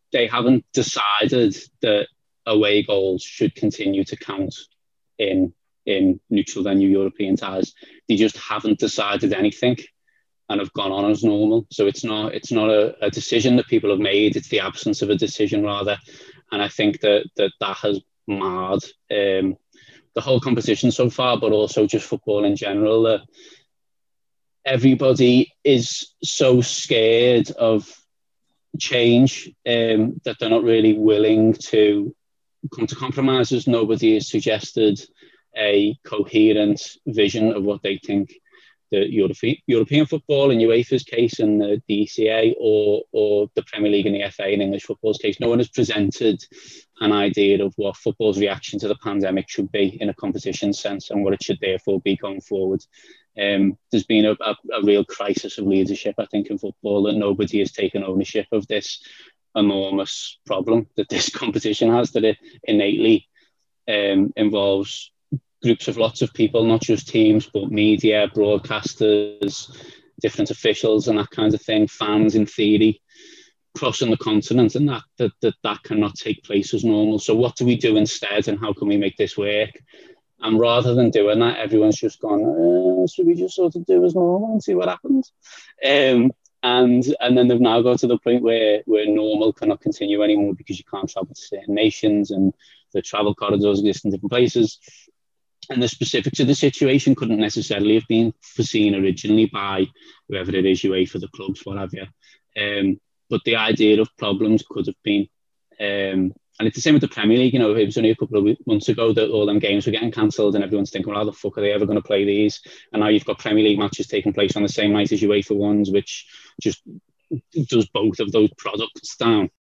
they haven't decided that away goals should continue to count in neutral venue European ties. They just haven't decided anything and have gone on as normal. So it's not a decision that people have made. It's the absence of a decision rather, and I think that has marred the whole competition so far, but also just football in general. That everybody is so scared of change that they're not really willing to come to compromises. Nobody has suggested a coherent vision of what they think the European football in UEFA's case and the ECA or the Premier League and the FA in English football's case. No one has presented an idea of what football's reaction to the pandemic should be in a competition sense and what it should therefore be going forward. There's been a real crisis of leadership, I think, in football, that nobody has taken ownership of this enormous problem that this competition has, that it innately involves groups of lots of people, not just teams, but media, broadcasters, different officials and that kind of thing, fans in theory, crossing the continent, and that cannot take place as normal. So what do we do instead, and how can we make this work? And rather than doing that, everyone's just gone, should we just sort of do as normal and see what happens? And then they've now got to the point where normal cannot continue anymore because you can't travel to certain nations and the travel corridors exist in different places. And the specifics of the situation couldn't necessarily have been foreseen originally by whoever it is, UEFA, the clubs, whatever. But the idea of problems could have been. And it's the same with the Premier League. You know, it was only a couple of months ago that all them games were getting cancelled and everyone's thinking, well, how the fuck are they ever going to play these? And now you've got Premier League matches taking place on the same night as UEFA ones, which just does both of those products down.